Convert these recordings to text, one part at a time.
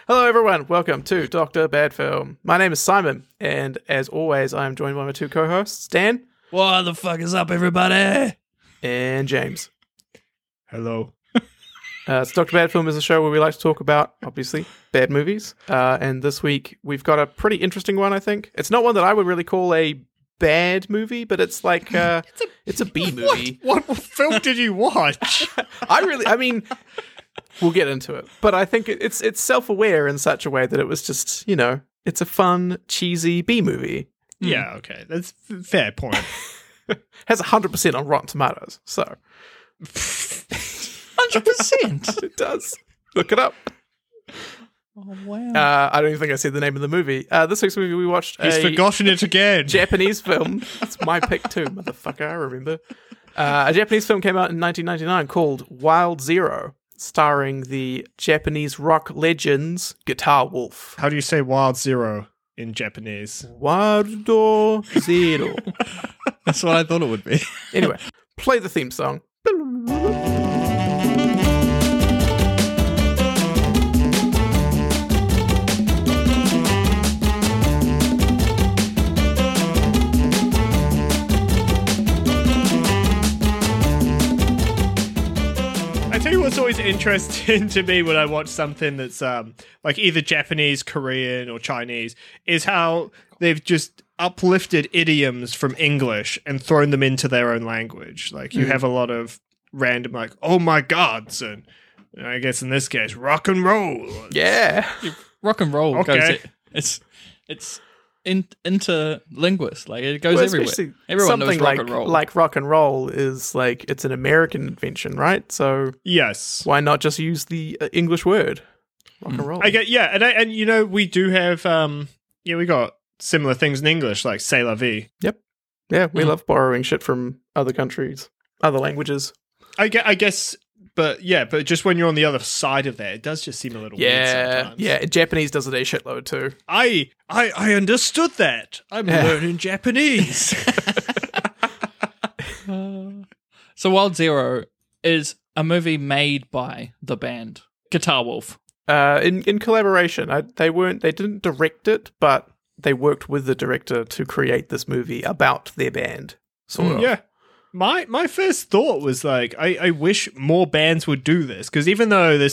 Hello, everyone. Welcome to Dr. Bad Film. My name is Simon, and as always, I am joined by my two co-hosts, Dan What the fuck is up, everybody? and James. Hello. It's Dr. Bad Film is a show where we like to talk about, obviously, bad movies. And this week, we've got a pretty interesting one, I think. It's not one that I would really call a bad movie, but it's like, it's a B movie. What film did you watch? We'll get into it. But I think it's self-aware in such a way that it was just, it's a fun, cheesy B movie. Yeah, okay. That's a fair point. Has 100% on Rotten Tomatoes, so... 100%. It does. Look it up. Oh, wow. I don't even think I said the name of the movie. This week's movie we watched He's forgotten it again. Japanese film. It's my pick too, motherfucker, I remember. A Japanese film came out in 1999 called Wild Zero, starring the Japanese rock legends Guitar Wolf. How do you say Wild Zero in Japanese? Wild Zero. That's what I thought it would be. Anyway, play the theme song. I tell you what's always interesting to me when I watch something that's like either Japanese, Korean, or Chinese is how they've just uplifted idioms from English and thrown them into their own language. Like you have a lot of random like, oh my gods, and I guess in this case, rock and roll. Yeah. Rock and roll Okay. goes... It's interlinguist. Like, it goes Well, everywhere. especially Everyone knows something rock and roll. like rock and roll is like, it's an American invention, right? So Yes. why not just use the English word? Rock and roll. I get and you know we do have we got similar things in English like c'est la vie. Yeah, we love borrowing shit from other countries, other languages. I guess, but just when you're on the other side of that, it does just seem a little weird sometimes. Yeah, Japanese does it a shitload too. I understood that. I'm learning Japanese. So Wild Zero is a movie made by the band Guitar Wolf. In collaboration, they didn't direct it, but they worked with the director to create this movie about their band. Sort of. Yeah. My first thought was like, I wish more bands would do this, because even though this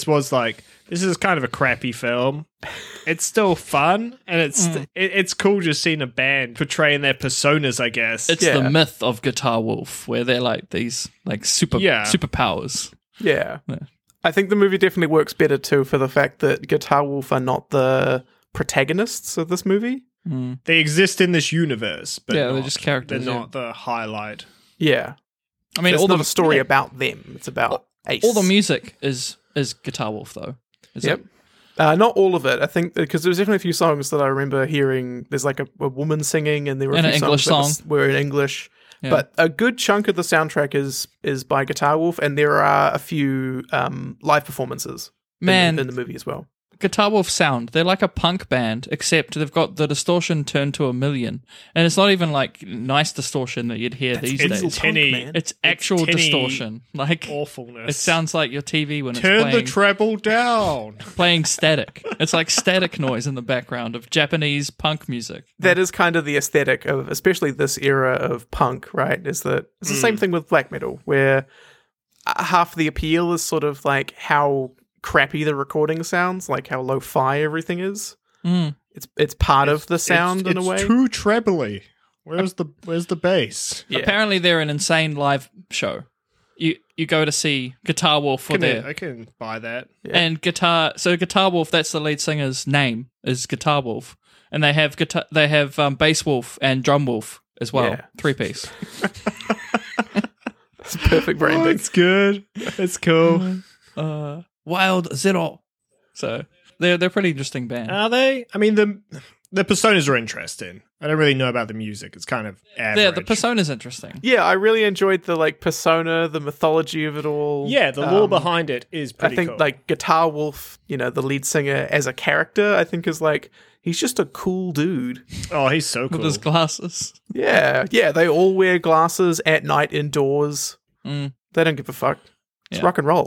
is kind of a crappy film, it's still fun, and it's cool just seeing a band portraying their personas, I guess. It's the myth of Guitar Wolf, where they're like these like superpowers. Yeah. Yeah. I think the movie definitely works better too for the fact that Guitar Wolf are not the protagonists of this movie. They exist in this universe, but they're just characters. They're not the highlight. Yeah. I mean, It's all not the a story about them. It's about Ace. all the music is Guitar Wolf, though. Is Yep. it? Not all of it. I think because there's definitely a few songs that I remember hearing. There's like a woman singing, and there were a And few an English songs that song. were in English. Yeah. But a good chunk of the soundtrack is by Guitar Wolf, and there are a few live performances in the movie as well. Guitar Wolf sound, they're like a punk band, except they've got the distortion turned to 1,000,000. And it's not even like nice distortion that you'd hear these it's days. tinny. man. It's actual tinny distortion. Like, Awfulness. it sounds like your TV when Turn it's the treble down. playing static. It's like static noise in the background of Japanese punk music. That is kind of the aesthetic of, especially this era of punk, right? Is that it's the same thing with black metal, where half the appeal is sort of like how crappy the recording sounds, like how lo-fi everything is. It's part of the sound in a way. It's too trebly. Where's the bass? Yeah. Apparently, they're an insane live show. You go to see Guitar Wolf for I can buy that. and Guitar Wolf, that's the lead singer's name, is Guitar Wolf, and they have Bass Wolf and Drum Wolf as well, Yeah. 3-piece. It's perfect branding. It's good. It's cool. Wild Zero. So they're a pretty interesting band. Are they? I mean, the personas are interesting. I don't really know about the music. It's kind of average. Yeah, the persona's interesting. Yeah, I really enjoyed the like persona, the mythology of it all. Yeah, the lore behind it is I pretty think cool. like Guitar Wolf, the lead singer as a character, I think is like he's just a cool dude. Oh, he's so cool. With his glasses. Yeah, they all wear glasses at night indoors. They don't give a fuck. It's Yeah. rock and roll.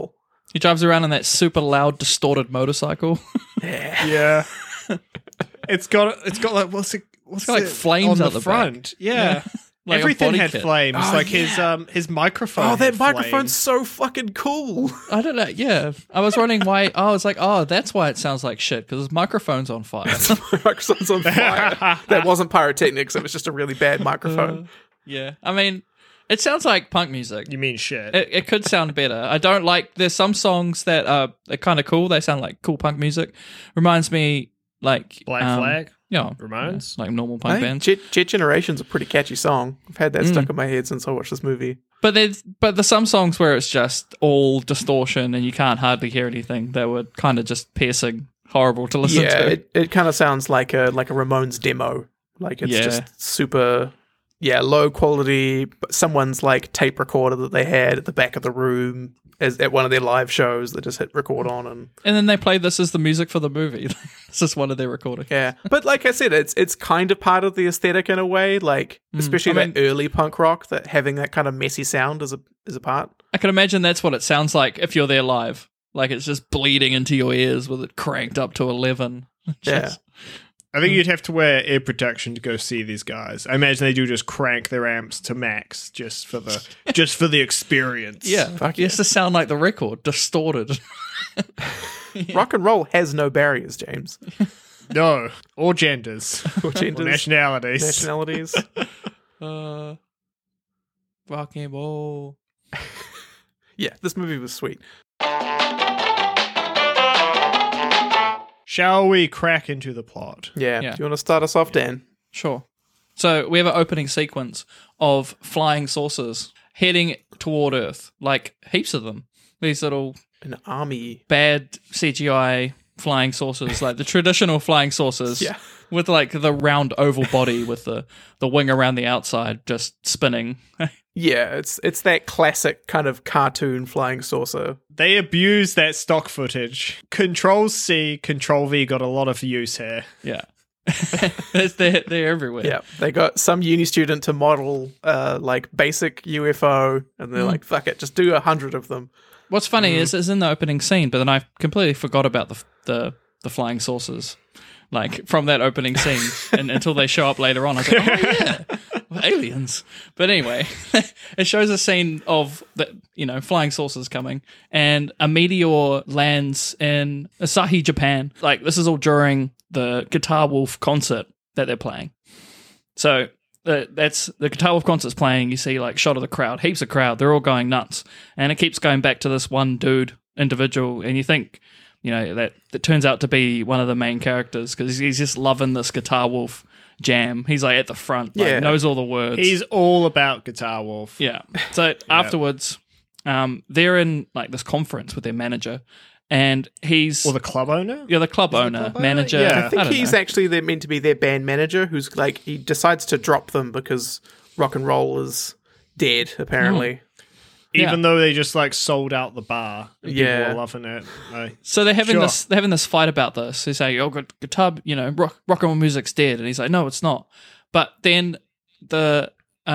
He drives around on that super loud, distorted motorcycle. Yeah. It's got like what's got, like, it flames on out the front? Yeah. Like a Everything body had kit. flames. Oh, like yeah. his microphone. Oh, that had microphone's flames. so fucking cool. I don't know. Yeah, I was wondering why. I was like, oh, that's why it sounds like shit because his microphone's on fire. Microphone's on fire. That wasn't pyrotechnics. It was just a really bad microphone. Yeah, I mean, it sounds like punk music. You mean shit? It could sound better. I don't like. There's some songs that are kind of cool. They sound like cool punk music. Reminds me like Black Flag? Yeah, Ramones? like normal punk Hey, bands. Jet Generation's a pretty catchy song. I've had that stuck in my head since I watched this movie. But there's some songs where it's just all distortion and you can't hardly hear anything. That were kind of just piercing, horrible to listen Yeah, to. it kind of sounds like a Ramones demo. Like it's Yeah. just super, low quality. But someone's like tape recorder that they had at the back of the room at one of their live shows that just hit record on and And then they play this as the music for the movie. This is one of their recordings. yeah. But like I said, it's kind of part of the aesthetic in a way. Like especially I mean- that early punk rock, that having that kind of messy sound is a part. I can imagine that's what it sounds like if you're there live. Like it's just bleeding into your ears with it cranked up to 11. Yeah. I think you'd have to wear ear protection to go see these guys. I imagine they do just crank their amps to max just for the experience. Yeah, Fuck it has to sound like the record, distorted. Rock and roll has no barriers, James. No, or genders, Or genders, or nationalities. nationalities. Rock and roll. Yeah, this movie was sweet. Shall we crack into the plot? Yeah. Yeah. Do you want to start us off, Dan? Sure. So we have an opening sequence of flying saucers heading toward Earth, like heaps of them. These little An army. bad CGI flying saucers, like the traditional flying saucers, Yeah. with like the round oval body with the wing around the outside just spinning. Yeah, it's that classic kind of cartoon flying saucer. They abuse that stock footage. Control C, Control V got a lot of use here. Yeah. they're everywhere. Yeah, they got some uni student to model like basic UFO, and they're like, "Fuck it, just do 100 of them." What's funny is it's in the opening scene, but then I completely forgot about the flying saucers, like from that opening scene, and until they show up later on. I was like, oh yeah, aliens. But anyway, it shows a scene of the flying saucers coming, and a meteor lands in Asahi, Japan. Like this is all during the Guitar Wolf concert that they're playing. So. That's the Guitar Wolf concert's playing. You see, like, shot of the crowd, heaps of crowd. They're all going nuts, and it keeps going back to this one dude, individual. And you think, that turns out to be one of the main characters because he's just loving this Guitar Wolf jam. He's like at the front, like, Yeah. knows all the words. He's all about Guitar Wolf. Yeah. So afterwards, they're in like this conference with their manager, and he's Or the club owner? the club owner, club owner? manager. Yeah. I think don't he's know. actually meant to be their band manager, who's like he decides to drop them because rock and roll is dead, apparently. Even Yeah. though they just like sold out the bar. And Yeah. People are loving it. Like, So they're having Sure. this fight about this. He's saying, "Oh, guitar, rock and roll music's dead," and he's like, "No, it's not." But then the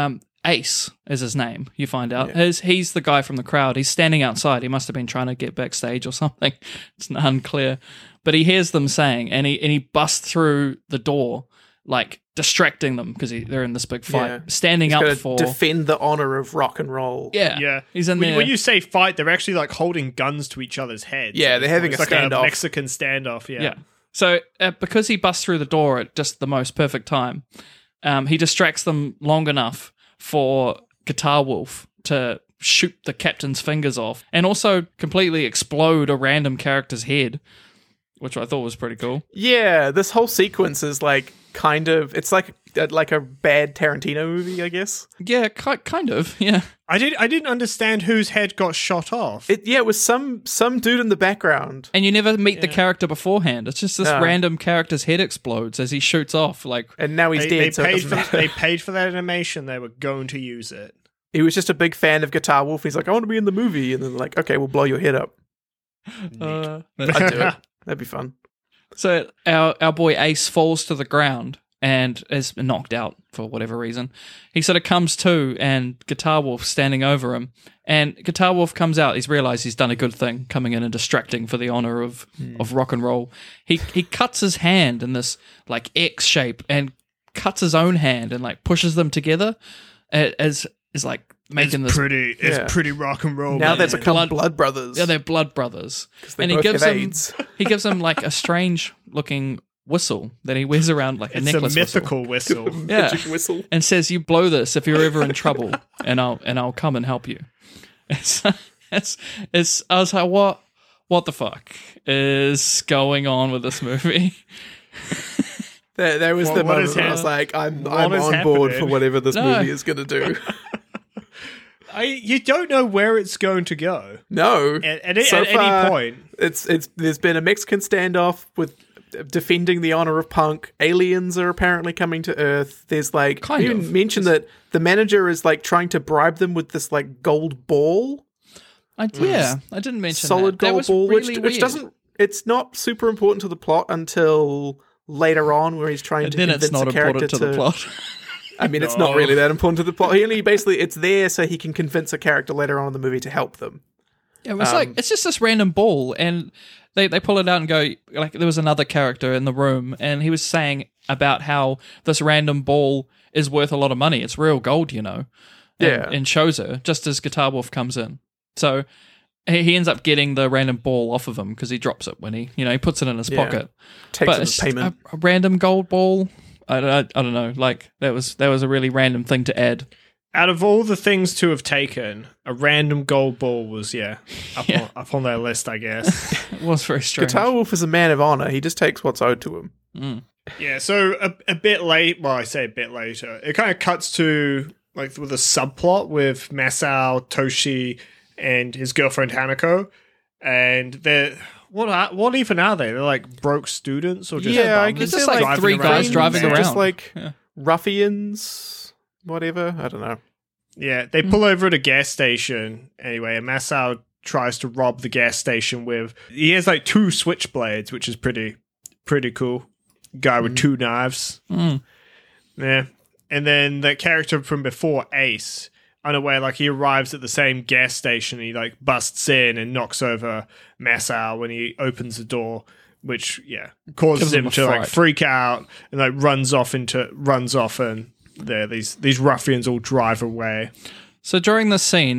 Ace is his name. You find out he's the guy from the crowd. He's standing outside. He must have been trying to get backstage or something. It's unclear, but he hears them saying, and he busts through the door, like distracting them because they're in this big fight, Yeah. standing He's up gonna for defend the honor of rock and roll. yeah. yeah. He's in when, there. when you say fight, they're actually like holding guns to each other's heads. Yeah, they're having it's a like standoff. a Mexican standoff. Yeah. Yeah. So because he busts through the door at just the most perfect time, he distracts them long enough for Guitar Wolf to shoot the captain's fingers off and also completely explode a random character's head, which I thought was pretty cool. Yeah, this whole sequence is like it's like a bad Tarantino movie, I guess. Yeah, kind of. Yeah. I didn't understand whose head got shot off. It was some dude in the background. And you never meet the character beforehand. It's just this No. random character's head explodes as he shoots off. Like, And now he's They dead, so it paid doesn't for matter. they paid for that animation. They were going to use it. He was just a big fan of Guitar Wolf. He's like, I want to be in the movie. And then they're like, okay, we'll blow your head up. I'd do it. That'd be fun. so our boy Ace falls to the ground and is knocked out for whatever reason. He sort of comes to, and Guitar Wolf's standing over him. And Guitar Wolf comes out. He's realised he's done a good thing, coming in and distracting for the honour of rock and roll. He cuts his hand in this like X shape and cuts his own hand and like pushes them together as is like making it's this pretty rock and roll. Now man. they've become blood brothers. Yeah, they're blood brothers. They And he both gives have him AIDS. he gives him like a strange looking whistle that he wears around like a It's necklace a mythical whistle. Yeah. Magic whistle. and says, "You blow this if you're ever in trouble, and I'll come and help you." It's I was like, what the fuck is going on with this movie? There was the What moment is where I was like, I'm is on board happening? for whatever this No. movie is going to do. You don't know where it's going to go No. at So far, any point. It's there's been a Mexican standoff with defending the honor of Punk. Aliens are apparently coming to Earth. There's like Kind you of. even mentioned that the manager is like trying to bribe them with this like gold ball, I didn't mention solid that. That gold was ball, really which weird. doesn't. It's not super important to the plot until later on, where he's trying And to then convince it's not a character important to the plot. I mean, it's not really that important to the plot. He only basically it's there so he can convince a character later on in the movie to help them. It was like it's just this random ball, and they pull it out and go like there was another character in the room, and he was saying about how this random ball is worth a lot of money. It's real gold, you know. Yeah. And shows her just as Guitar Wolf comes in. So he ends up getting the random ball off of him because he drops it when he puts it in his Yeah. pocket. Takes But it as it's payment. a random gold ball. I don't know. Like that was a really random thing to add. Out of all the things to have taken, a random gold ball was up on their list, I guess. It was very strange. Guitar Wolf is a man of honor. He just takes what's owed to him. Yeah, so a bit late. Well, I say a bit later. It kind of cuts to like with a subplot with Masao, Toshi, and his girlfriend Hanako, and they're what even are they? They're like broke students or just Yeah, I bums guess just they're like driving three around guys in driving vans? around. Just like Yeah. ruffians, whatever. I don't know. Yeah, they pull over at a gas station anyway, and Masao tries to rob the gas station with. He has like two switchblades, which is pretty cool. Guy with two knives. Yeah. And then the character from before, Ace, unaware, like he arrives at the same gas station, he like busts in and knocks over Masao when he opens the door, which causes Gives him him a to like fright. freak out and like runs off and there these ruffians all drive away. So during this scene,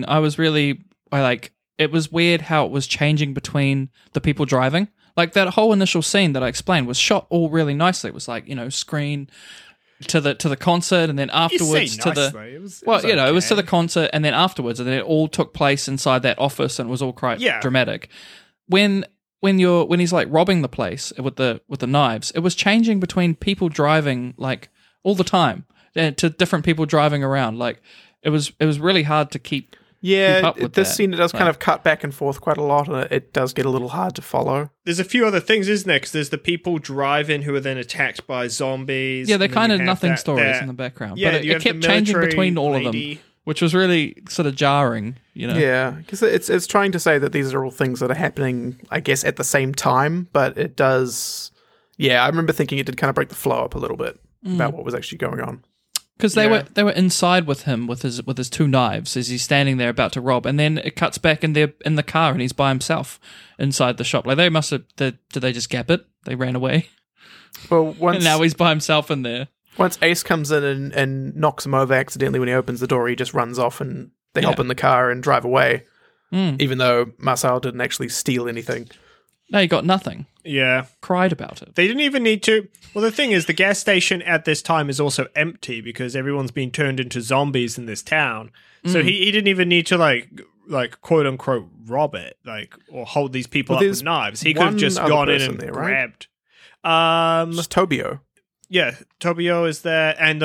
it was weird how it was changing between the people driving. Like that whole initial scene that I explained was shot all really nicely. It was like, screen to the concert, and then afterwards to the It was it was to the okay. concert, and then afterwards, and then it all took place inside that office, and it was all quite dramatic. When he's like robbing the place with the knives, it was changing between people driving like all the time to different people driving around. Like it was really hard to keep up with this that. scene it does kind Like- of cut back and forth quite a lot, and it does get a little hard to follow. There's a few other things, isn't there? 'Cause there's the people driving who are then attacked by zombies. Yeah, they're and then kind you of have nothing that- stories that- in the background. Yeah, but you it have the kept changing military between all of lady. them, which was really sort of jarring, Yeah, because it's trying to say that these are all things that are happening, I guess, at the same time, but it does. Yeah, I remember thinking it did kind of break the flow up a little bit about what was actually going on. Because they were inside with him with his two knives as he's standing there about to rob, and then it cuts back and they're in the car and he's by himself inside the shop. Like they must have did they just gap it? They ran away, Well, once and now he's by himself in there. once Ace comes in and knocks him over accidentally when he opens the door, he just runs off and they hop in the car and drive away. Even though Masao didn't actually steal anything. No, he got nothing. Yeah. Cried about it. They didn't even need to. Well, the thing is, the gas station at this time is also empty because everyone's been turned into zombies in this town. So he didn't even need to like quote unquote rob it, like or hold these people Well, up with there's knives. He could have one just other gone in person and there, right? grabbed. Just Tobio. Yeah, Tobio is there, and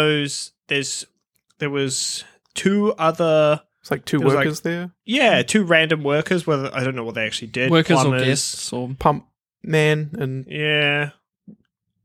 there was two other. It's like two It was workers there. Yeah, two random workers. Whether I don't know what they actually did. Workers or Plumbers. guests or Pump Man and Yeah.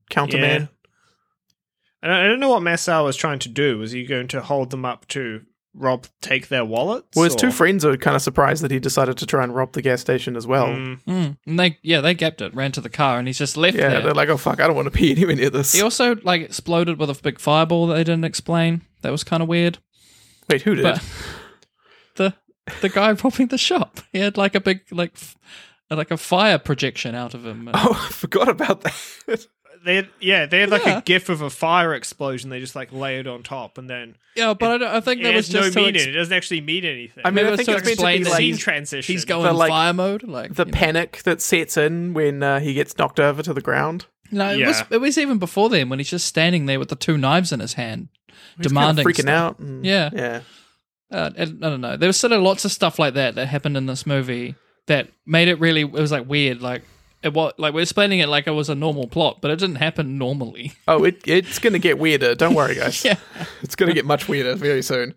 Counterman. I don't know what Masao was trying to do. Was he going to hold them up to take their wallets? Well, his two or- friends are kind of surprised that he decided to try and rob the gas station as well. And they gapped it, ran to the car, and he's just left Yeah, there. they're like, oh fuck, I don't want to be anywhere near this. He also like exploded with a big fireball that they didn't explain. That was kind of weird. Wait, who did? But the guy robbing the shop, he had like a big like a fire projection out of him. Oh, I forgot about that. They had like Yeah. a gif of a fire explosion. They just like lay it on top, and then Yeah, but I think it that was has no just to meaning. It doesn't actually mean anything. I mean, Maybe I it was think to it's meant to explain be that like scene transition. he's going The, like, fire mode, like the you know. panic that sets in when he gets knocked over to the ground. No, Yeah. it was even before then when he's just standing there with the two knives in his hand, He's demanding kind of freaking stuff. out. And, Yeah. yeah. I don't know. There was sort of lots of stuff like that happened in this movie that made it really. It was like weird. Like we're explaining it like it was a normal plot, but it didn't happen normally. Oh, it's going to get weirder. Don't worry, guys. Yeah. It's going to get much weirder very soon.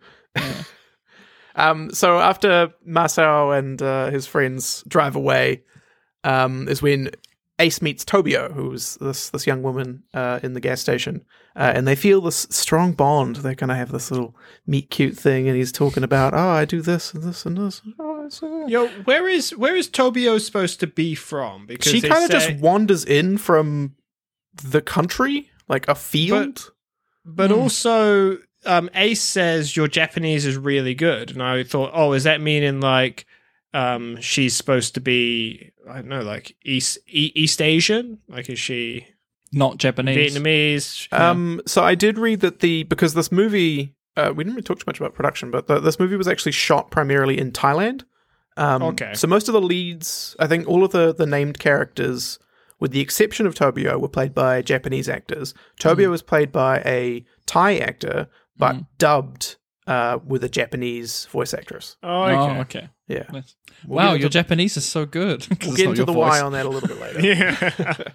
So after Masao and his friends drive away, is when Ace meets Tobio, who's this young woman in the gas station, and they feel this strong bond. They're going to have this little meet cute thing, and he's talking about, oh, I do this and this and this. Oh, Yo, where is Tobio supposed to be from? Because she they kind of say- just wanders in from the country, like a field. But also, Ace says your Japanese is really good, and I thought, oh, is that meaning like she's supposed to be, I don't know, like East Asian? Like, is she Not Japanese. Vietnamese? So I did read that because this movie, we didn't really talk too much about production, but this movie was actually shot primarily in Thailand. Okay. So most of the leads, I think all of the named characters, with the exception of Tobio, were played by Japanese actors. Tobio was played by a Thai actor, but dubbed with a Japanese voice actress. Oh, okay. Oh, okay. Yeah. Nice. We'll Wow, get your into- Japanese is so good. 'Cause We'll it's get not into your the voice. why on that a little bit later.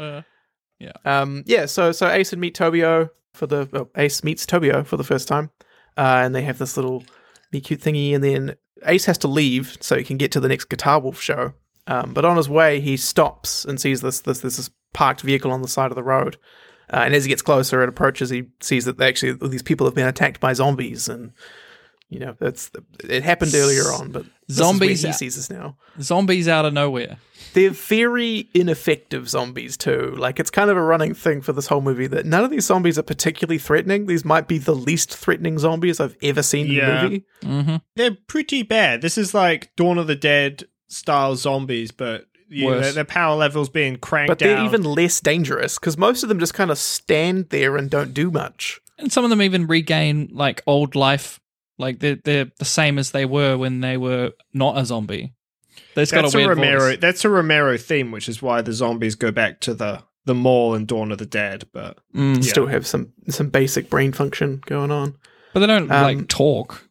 Yeah. So Ace and meet Tobio Ace meets Tobio for the first time, and they have this little meet cute thingy, and then Ace has to leave so he can get to the next Guitar Wolf show. But on his way, he stops and sees this parked vehicle on the side of the road. And as he gets closer and approaches, he sees that these people have been attacked by zombies, and you know it happened earlier on, but Zombies he out- sees this now. Zombies out of nowhere. They're very ineffective zombies too. Like, it's kind of a running thing for this whole movie that none of these zombies are particularly threatening. These might be the least threatening zombies I've ever seen in Yeah. a movie. Mm-hmm. They're pretty bad. This is like Dawn of the Dead style zombies, but Worse. their power levels being cranked But they're down. even less dangerous because most of them just kind of stand there and don't do much. And some of them even regain like old life. Like they're the same as they were when they were not a zombie. It's got That's a a weird Romero. voice. That's a Romero theme, which is why the zombies go back to the mall in Dawn of the Dead. But Mm. Yeah. Still have some basic brain function going on. But they don't Um, like talk.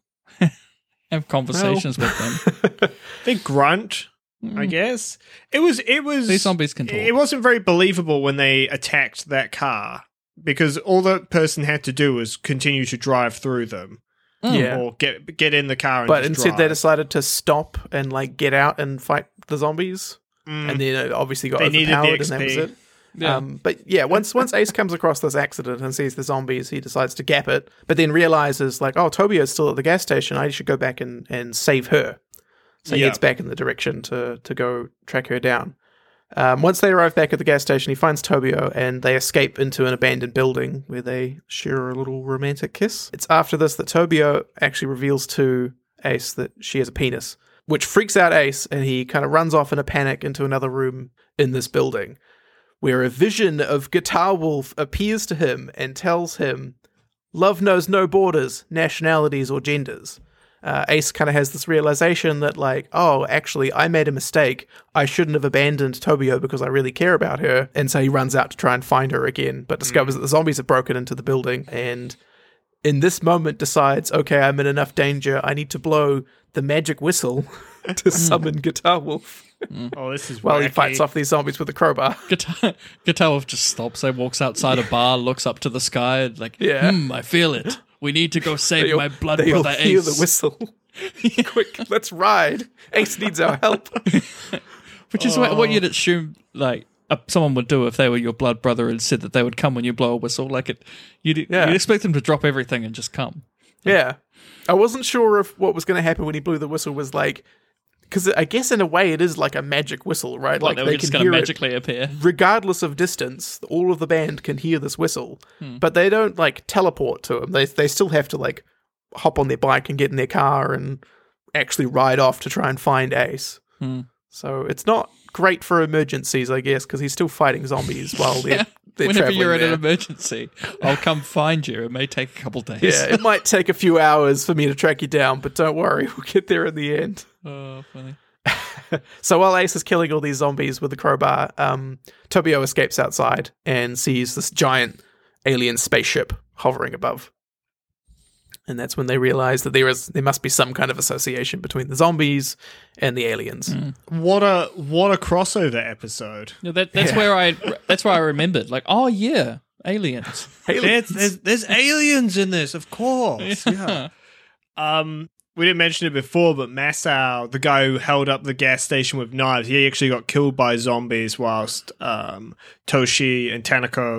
Have conversations with them. they grunt. I guess it was. These zombies can talk. It wasn't very believable when they attacked that car because all the person had to do was continue to drive through them. Yeah. Or get in the car and But just instead, they drive. decided to stop and like get out and fight the zombies, and then it obviously got They needed the overpowered, and that was XP. it. Yeah. But yeah, once Ace comes across this accident and sees the zombies, he decides to gap it, but then realizes like, oh, Tobio's still at the gas station. I should go back and save her. So he Yeah. heads back in the direction to go track her down. Once they arrive back at the gas station, he finds Tobio and they escape into an abandoned building where they share a little romantic kiss. It's after this that Tobio actually reveals to Ace that she has a penis, which freaks out Ace, and he kind of runs off in a panic into another room in this building, where a vision of Guitar Wolf appears to him and tells him, love knows no borders, nationalities, or genders. Ace kind of has this realization that, like, oh, actually, I made a mistake. I shouldn't have abandoned Tobio because I really care about her. And so he runs out to try and find her again, but discovers that the zombies have broken into the building. And in this moment decides, okay, I'm in enough danger. I need to blow the magic whistle to summon Guitar Wolf Oh, this is while he wacky. fights off these zombies with a crowbar. Guitar Wolf just stops. He walks outside a bar, looks up to the sky, and like, Yeah. I feel it. We need to go save They my all- blood they all brother hear Ace. the whistle. Quick, let's ride. Ace needs our help. Which is what you'd assume, like someone would do if they were your blood brother and said that they would come when you blow a whistle. Like you'd Yeah. expect them to drop everything and just come. Yeah. I wasn't sure if what was going to happen when he blew the whistle was like, because I guess in a way it is like a magic whistle, right? Like, Like they were just going to magically appear. regardless of distance. All of the band can hear this whistle, but they don't like teleport to him. They still have to like hop on their bike and get in their car and actually ride off to try and find Ace. So it's not great for emergencies, I guess, because he's still fighting zombies while they're Whenever traveling you're in there. an emergency, I'll come find you. It may take a couple days. Yeah, it might take a few hours for me to track you down, but don't worry, we'll get there in the end. Oh, funny. So while Ace is killing all these zombies with the crowbar, Tobio escapes outside and sees this giant alien spaceship hovering above. And that's when they realize that there must be some kind of association between the zombies and the aliens. What a crossover episode. Yeah, that's where I remembered. Like, oh yeah, aliens. There's aliens in this, of course. Yeah. We didn't mention it before, but Masao, the guy who held up the gas station with knives, he actually got killed by zombies whilst Toshi and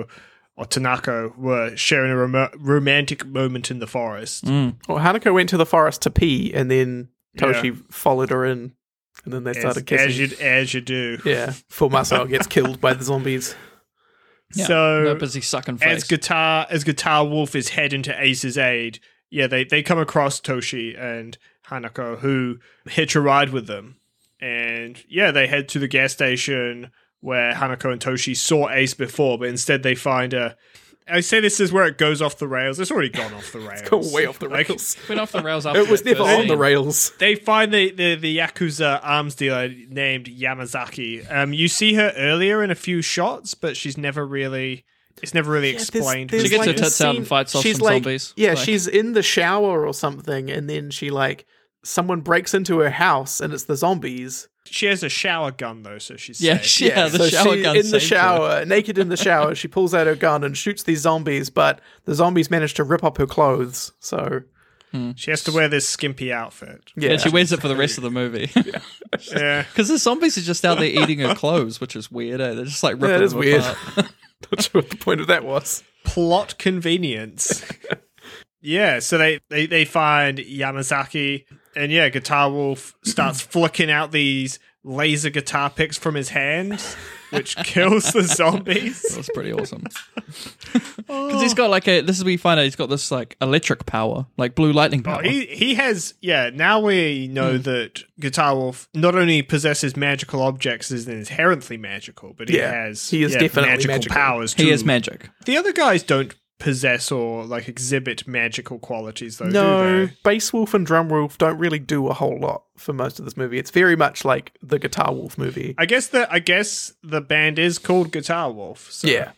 Tanako were sharing a romantic moment in the forest. Well, Hanako went to the forest to pee, and then Toshi followed her in, and then they started kissing. As you do. Yeah, before Masao gets killed by the zombies. Yeah, So they're busy sucking face. as Guitar Wolf is heading to Ace's aid, they come across Toshi and Hanako, who hitch a ride with them. And they head to the gas station where Hanako and Toshi saw Ace before, but instead they find I say this is where it goes off the rails. It's already gone off the rails. Go way off the rails. Went off the rails after It was that never first on the scene. rails. They find the Yakuza arms dealer named Yamazaki. You see her earlier in a few shots, but she's never really... It's never really explained. She gets her a tits out scene- and fights off she's some like, zombies. Yeah, Like- she's in the shower or something, and then someone breaks into her house, and it's the zombies. She has a shower gun, though, so she's Yeah, safe. the so shower she, gun in the saved her. shower, naked in the shower, she pulls out her gun and shoots these zombies, but the zombies manage to rip up her clothes. So She has to wear this skimpy outfit. yeah, And she wears it for the rest of the movie. Yeah. Because the zombies are just out there eating her clothes, which is weird. They're just like ripping it is them weird. apart. Not sure what the point of that was. Plot convenience. Yeah, so they find Yamazaki, and Guitar Wolf starts flicking out these laser guitar picks from his hands, which kills the zombies. That was pretty awesome. Because he's got this is where you find out he's got this like electric power, like blue lightning power. He has, now we know that Guitar Wolf not only possesses magical objects as inherently magical, but he is definitely magical. powers too. He is magic. The other guys don't possess or like exhibit magical qualities, though, do No, they? Bass Wolf and Drum Wolf don't really do a whole lot for most of this movie. It's very much like the Guitar Wolf movie. I guess the band is called Guitar Wolf. So. Yeah.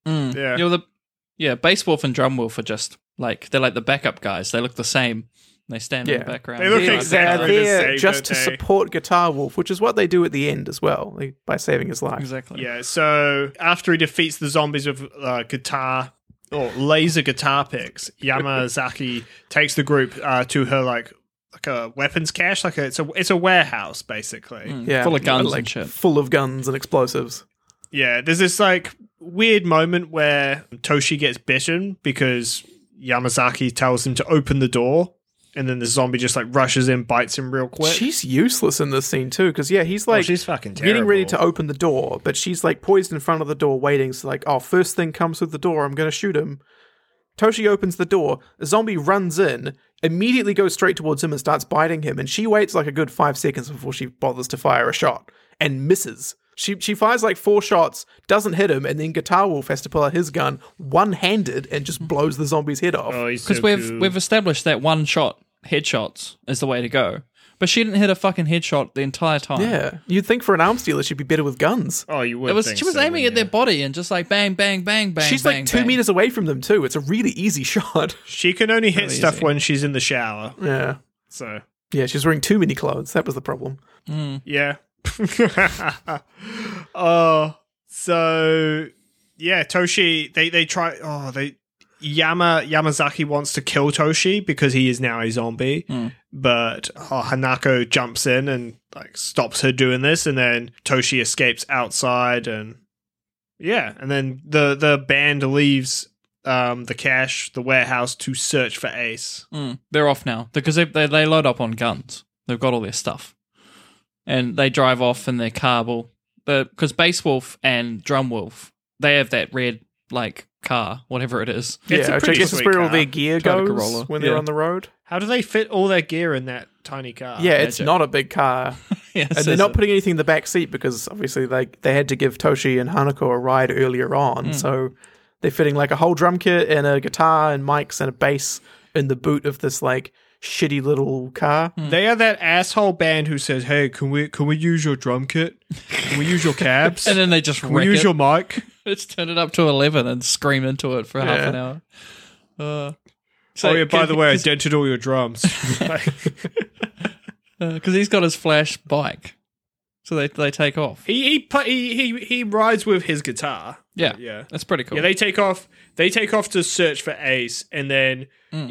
Yeah. Bass Wolf and Drum Wolf are just like they're like the backup guys. They look the same. They stand in the background. They look Yeah, exactly They're the there same, just to don't they? support Guitar Wolf, which is what they do at the end as well, by saving his life. exactly. Yeah, so after he defeats the zombies with guitar or laser guitar picks, Yamazaki takes the group to her like a weapons cache, it's a warehouse basically. Yeah, Full of guns like and shit. full of guns and explosives. Yeah, there's this like weird moment where Toshi gets bitten because Yamazaki tells him to open the door, and then the zombie just like rushes in, bites him real quick. She's useless in this scene too, because he's like she's fucking terrible. getting ready to open the door, but she's like poised in front of the door, waiting. So like, first thing comes through the door, I'm gonna shoot him. Toshi opens the door, a zombie runs in, immediately goes straight towards him and starts biting him, and she waits like a good 5 seconds before she bothers to fire a shot, and misses. She fires like 4 shots, doesn't hit him, and then Guitar Wolf has to pull out his gun one-handed and just blows the zombie's head off. Oh, he's Because so cool. we've established that one shot headshots is the way to go. But she didn't hit a fucking headshot the entire time. Yeah, you'd think for an arms dealer she'd be better with guns. Oh, you would. She was aiming at their body and just like bang, bang, bang, bang. She's bang, like 2 bang. meters away from them too. It's a really easy shot. She can only hit Really stuff easy. when she's in the shower. Yeah, So yeah, she's wearing too many clothes. That was the problem. yeah. Toshi. They try. Yamazaki wants to kill Toshi because he is now a zombie, but Hanako jumps in and like stops her doing this, and then Toshi escapes outside, and then the band leaves the cache, the warehouse, to search for Ace. They're off now because they load up on guns. They've got all their stuff, and they drive off in their car. Because Base Wolf and Drum Wolf, they have that red car, whatever it is. It's a which I pretty guess is sweet where all car. their gear Toyota goes Corolla. when they're Yeah. on the road. How do they fit all their gear in that tiny car? Yeah, it's Magic. not a big car. Yeah, And they're not putting anything in the back seat because obviously they had to give Toshi and Hanako a ride earlier on. So they're fitting a whole drum kit and a guitar and mics and a bass in the boot of this shitty little car. They are that asshole band who says, "Hey, can we use your drum kit? Can we use your cabs? and then they just Can we wreck use it. your mic?" Let's turn it up to 11 and scream into it for half an hour. Oh yeah, by the way, I dented all your drums. because he's got his Flash bike, so they take off. He rides with his guitar. Yeah, that's pretty cool. Yeah, they take off. They take off to search for Ace, and then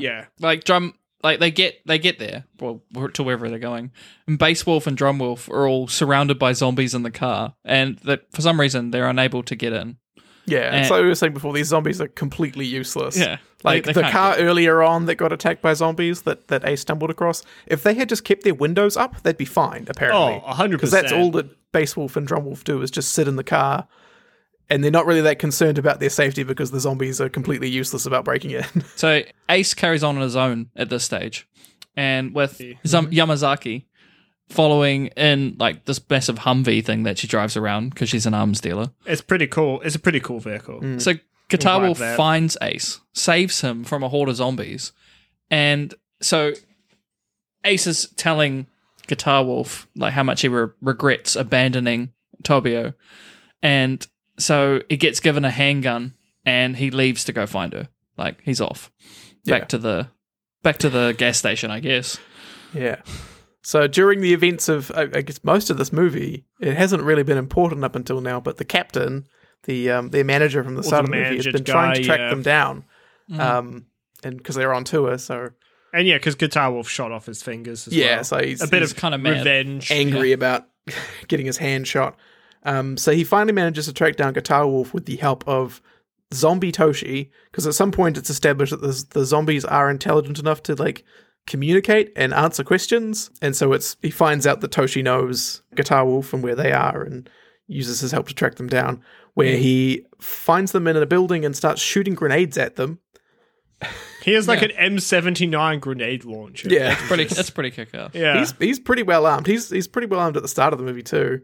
they get there, well, to wherever they're going, and Base Wolf and Drum Wolf are all surrounded by zombies in the car, and that for some reason they're unable to get in. Yeah, and so we were saying before, these zombies are completely useless. Yeah. Like They the can't car get- earlier on that got attacked by zombies that Ace stumbled across, if they had just kept their windows up, they'd be fine, apparently. Oh, 100%. Because that's all that Base Wolf and Drum Wolf do is just sit in the car, and they're not really that concerned about their safety because the zombies are completely useless about breaking in. So Ace carries on his own at this stage, and with Yamazaki following in this massive Humvee thing that she drives around because she's an arms dealer. It's pretty cool. It's a pretty cool vehicle. So Guitar We'll Wolf drive that. finds Ace, saves him from a horde of zombies, and so Ace is telling Guitar Wolf how much he regrets abandoning Tobio, and so he gets given a handgun and he leaves to go find her. He's off back to the gas station, I guess. Yeah. So during the events of, I guess, most of this movie, it hasn't really been important up until now, but the captain, their manager from the start of the movie, has been trying to track them down, and because they're on tour, so... And yeah, because Guitar Wolf shot off his fingers as Yeah, well. so he's a bit he's of kinda mad. revenge. angry about getting his hand shot. So he finally manages to track down Guitar Wolf with the help of Zombie Toshi, because at some point it's established that the zombies are intelligent enough to communicate and answer questions, and so he finds out that Toshi knows Guitar Wolf and where they are and uses his help to track them down, where he finds them in a building and starts shooting grenades at them. He has an M79 grenade launcher. Yeah. That's pretty kick-ass. Yeah. He's pretty well armed. He's pretty well armed at the start of the movie too.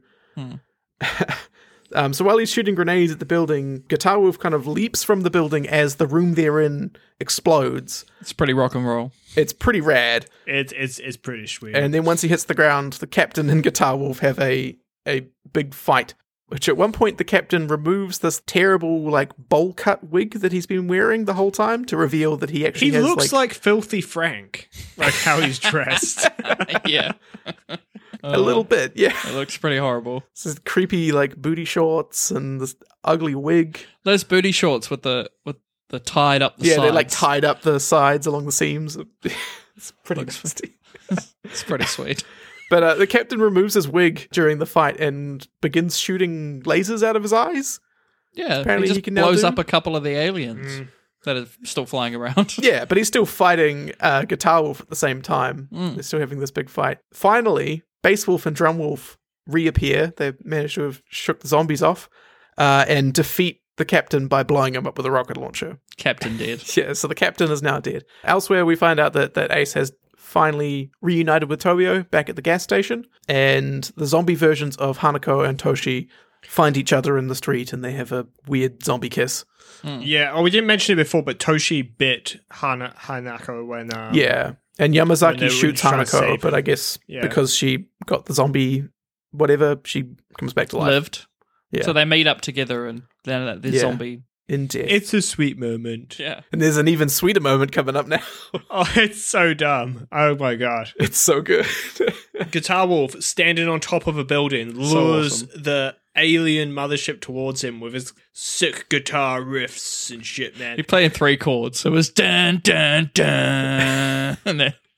So while he's shooting grenades at the building, Guitar Wolf kind of leaps from the building as the room they're in explodes. It's pretty rock and roll. It's pretty rad. It's pretty sweet. And then once he hits the ground, the captain and Guitar Wolf have a big fight, which at one point the captain removes this terrible bowl cut wig that he's been wearing the whole time to reveal that he actually he has looks like Filthy Frank, how he's dressed. Yeah. a little bit, yeah. It looks pretty horrible. This creepy booty shorts and this ugly wig. Those booty shorts with the tied up the Yeah, sides. they're tied up the sides along the seams. It's pretty nasty. It's pretty sweet. But the captain removes his wig during the fight and begins shooting lasers out of his eyes. Yeah, Apparently he he just can now blows do- up a couple of the aliens that are still flying around. Yeah, but he's still fighting Guitar Wolf at the same time. They're still having this big fight. Finally, Base Wolf and Drum Wolf reappear. They manage to have shook the zombies off and defeat the captain by blowing him up with a rocket launcher. Captain dead. Yeah, so the captain is now dead. Elsewhere, we find out that Ace has finally reunited with Tobio back at the gas station, and the zombie versions of Hanako and Toshi find each other in the street, and they have a weird zombie kiss. Yeah, we didn't mention it before, but Toshi bit Hanako when... Yeah, and when they Yamazaki were shoots trying to Hanako, save but him. I guess Yeah. because she got the zombie whatever, she comes back to life. Lived. Yeah. So they meet up together and then the Yeah. zombie. In death. It's a sweet moment. Yeah. And there's an even sweeter moment coming up now. Oh, it's so dumb. Oh my god. It's so good. Guitar Wolf standing on top of a building lures awesome. the alien mothership towards him with his sick guitar riffs and shit, man. He played 3 chords. It was dun dun dun, and then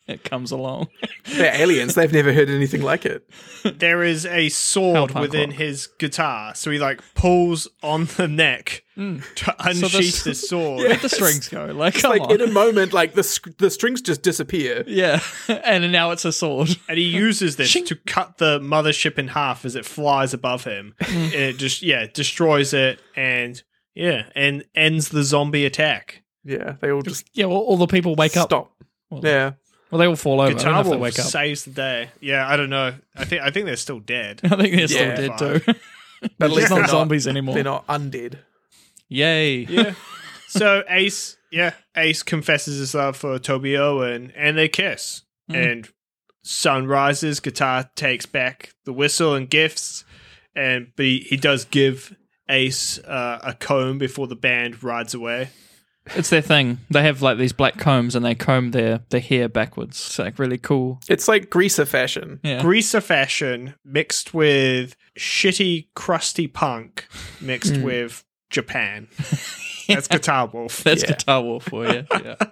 it comes along. They're aliens. They've never heard anything like it. There is a sword How punk within rock. his guitar, so he like pulls on the neck to unsheath the sword. Where'd the strings go? Like, come Like on. in a moment, like the strings just disappear. Yeah, and now it's a sword. And he uses this Shing. to cut the mothership in half as it flies above him. And it just destroys it and ends the zombie attack. Yeah, they all just Yeah, well, all the people wake up. stop. Well, Yeah, Well, they all fall over. I don't know Guitar if they Wolf wake up. saves the day. Yeah, I don't know. I think they're still dead. I think they're still Yeah. dead too. at They're least not they're zombies anymore. They're not undead. Yay. Yeah. So Ace confesses his love for Tobio and they kiss. And sun rises, Guitar takes back the whistle and gifts, but he does give Ace a comb before the band rides away. It's their thing. They have like these black combs and they comb their hair backwards. It's like really cool. It's like greaser fashion. Yeah. Greaser fashion mixed with shitty, crusty punk mixed with Japan. That's Guitar Wolf. That's Yeah. Guitar Wolf for you.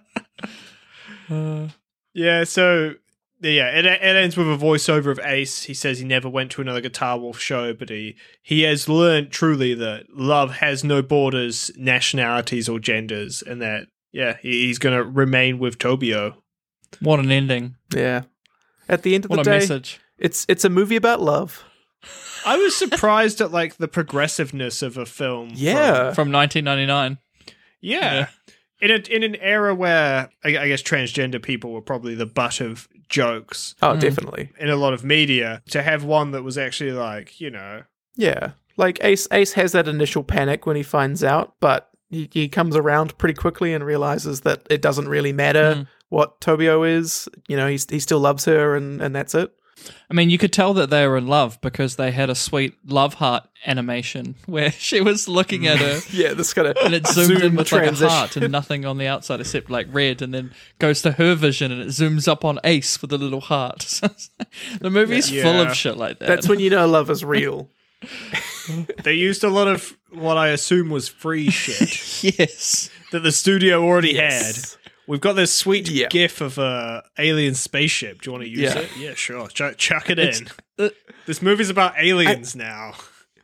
Yeah. Yeah, so it ends with a voiceover of Ace. He says he never went to another Guitar Wolf show, but he has learned truly that love has no borders, nationalities, or genders, and that he's going to remain with Tobio. What an ending. Yeah. At the end of What the a day, message. it's a movie about love. I was surprised at like the progressiveness of a film. Yeah. From 1999. Yeah. In an era where I guess transgender people were probably the butt of jokes Oh, definitely. in a lot of media, to have one that was actually like, Yeah. Like Ace has that initial panic when he finds out, but he comes around pretty quickly and realizes that it doesn't really matter what Tobio is. You know, he still loves her and that's it. I mean, you could tell that they were in love because they had a sweet love heart animation where she was looking at her Yeah, this kind of and it zoomed in with transition. like a heart and nothing on the outside except like red, and then goes to her vision and it zooms up on Ace with a little heart. The movie's Yeah. full of shit like that. That's when you know love is real. They used a lot of what I assume was free shit Yes. that the studio already Yes. had. We've got this sweet Yeah. gif of a alien spaceship. Do you want to use Yeah. it? Yeah, sure. Chuck it in. uh, This movie's about aliens now.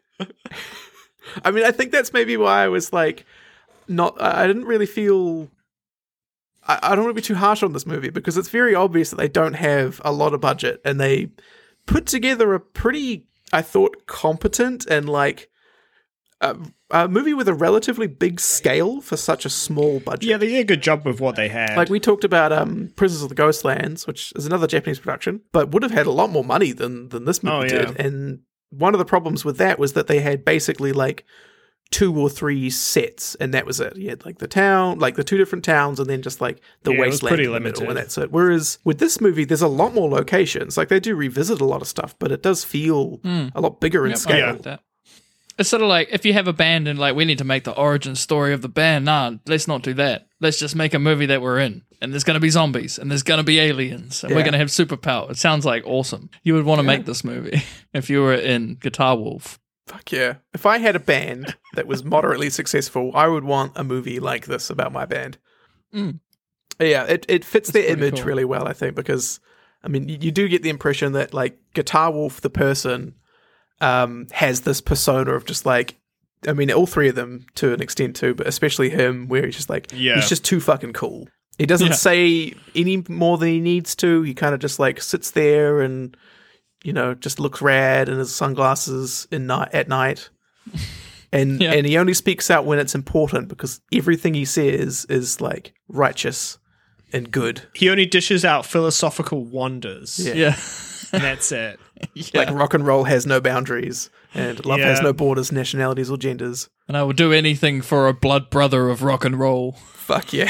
I mean, I think that's maybe why I was like, I didn't really feel. I don't want to be too harsh on this movie because it's very obvious that they don't have a lot of budget and they put together a pretty, I thought, competent and like a movie with a relatively big scale for such a small budget. Yeah, they did a good job with what they had. Like we talked about Prisoners of the Ghostlands, which is another Japanese production, but would have had a lot more money than this movie Oh, yeah. did. And one of the problems with that was that they had basically like 2 or 3 sets, and that was it. You had like the town, like the 2 different towns, and then just like the Yeah, it was wasteland pretty in the middle, limited. and that's it. Whereas with this movie, there's a lot more locations. Like they do revisit a lot of stuff, but it does feel a lot bigger in Yep, I scale. like that. It's sort of like if you have a band and like we need to make the origin story of the band. Nah, let's not do that. Let's just make a movie that we're in, and there's going to be zombies, and there's going to be aliens, and we're Yeah. going to have superpower. It sounds like awesome. You would want to make this movie if you were in Guitar Wolf. Fuck yeah. If I had a band that was moderately successful, I would want a movie like this about my band. Yeah, it fits their pretty image cool. really well, I think, because, I mean, you do get the impression that, like, Guitar Wolf, the person, has this persona of just, like, I mean, all 3 of them to an extent too, but especially him, where he's just like, Yeah. he's just too fucking cool. He doesn't Yeah. say any more than he needs to. He kind of just, like, sits there and, you know, just looks rad in his sunglasses at night. And Yeah. and he only speaks out when it's important because everything he says is like righteous and good. he only dishes out philosophical wonders. Yeah. Yeah. And that's it. Like rock and roll has no boundaries and love has Yeah. no borders, nationalities, or genders. And I will do anything for a blood brother of rock and roll. Fuck yeah.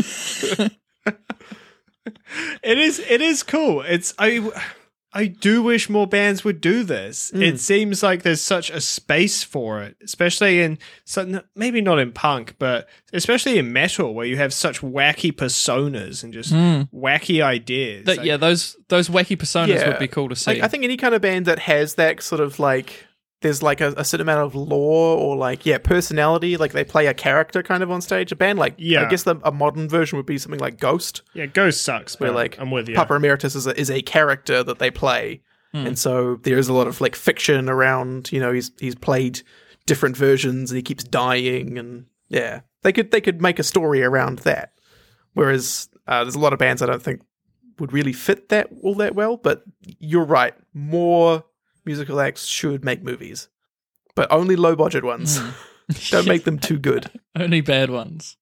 It is cool. I do wish more bands would do this. It seems like there's such a space for it, especially in maybe not in punk, but especially in metal, where you have such wacky personas and just wacky ideas. That, Like, yeah, those wacky personas Yeah. would be cool to see. Like, I think any kind of band that has that sort of like there's like a certain amount of lore or like personality, like they play a character kind of on stage. A band like I guess a modern version would be something like Ghost. Yeah, Ghost sucks, where but like I'm with you. Papa Emeritus is a character that they play, and so there's a lot of like fiction around. You know, he's played different versions and he keeps dying, and they could make a story around that. Whereas there's a lot of bands I don't think would really fit that all that well. But you're right, more musical acts should make movies, but only low budget ones. Don't make them too good. Only bad ones.